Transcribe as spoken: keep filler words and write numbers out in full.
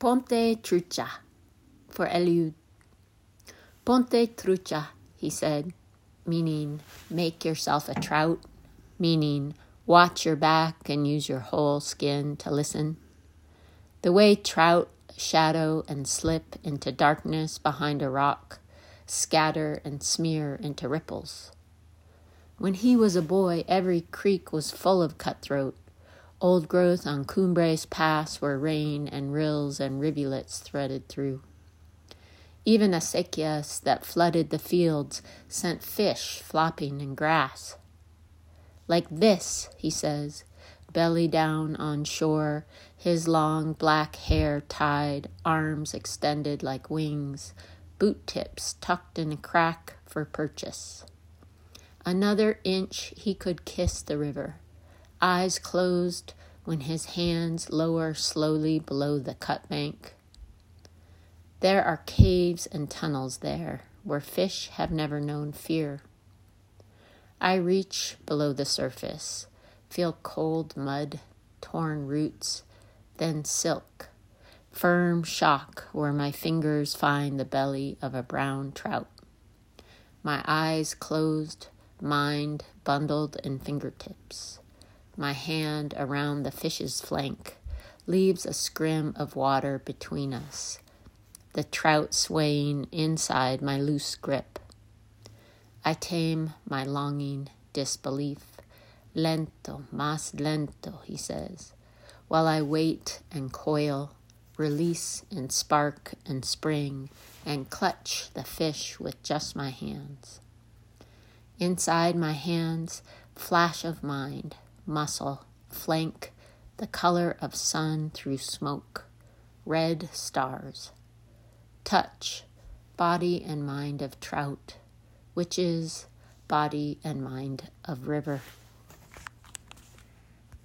Ponte trucha, for Eliud. Ponte trucha, he said, meaning make yourself a trout, meaning watch your back and use your whole skin to listen. The way trout shadow and slip into darkness behind a rock, scatter and smear into ripples. When he was a boy, every creek was full of cutthroat, old growth on Cumbres Pass where rain and rills and rivulets threaded through. Even acequias that flooded the fields sent fish flopping in grass. Like this, he says, belly down on shore, his long black hair tied, arms extended like wings, boot tips tucked in a crack for purchase. Another inch he could kiss the river, eyes closed when his hands lower slowly below the cut bank. There are caves and tunnels there where fish have never known fear. I reach below the surface, feel cold mud, torn roots, then silk, firm shock where my fingers find the belly of a brown trout. My eyes closed, mind bundled in fingertips. My hand around the fish's flank leaves a scrim of water between us, the trout swaying inside my loose grip. I tame my longing disbelief. Lento, más lento, he says, while I wait and coil, release and spark and spring, and clutch the fish with just my hands. Inside my hands, flash of mind, muscle, flank, the color of sun through smoke, red stars. Touch, body and mind of trout, which is body and mind of river.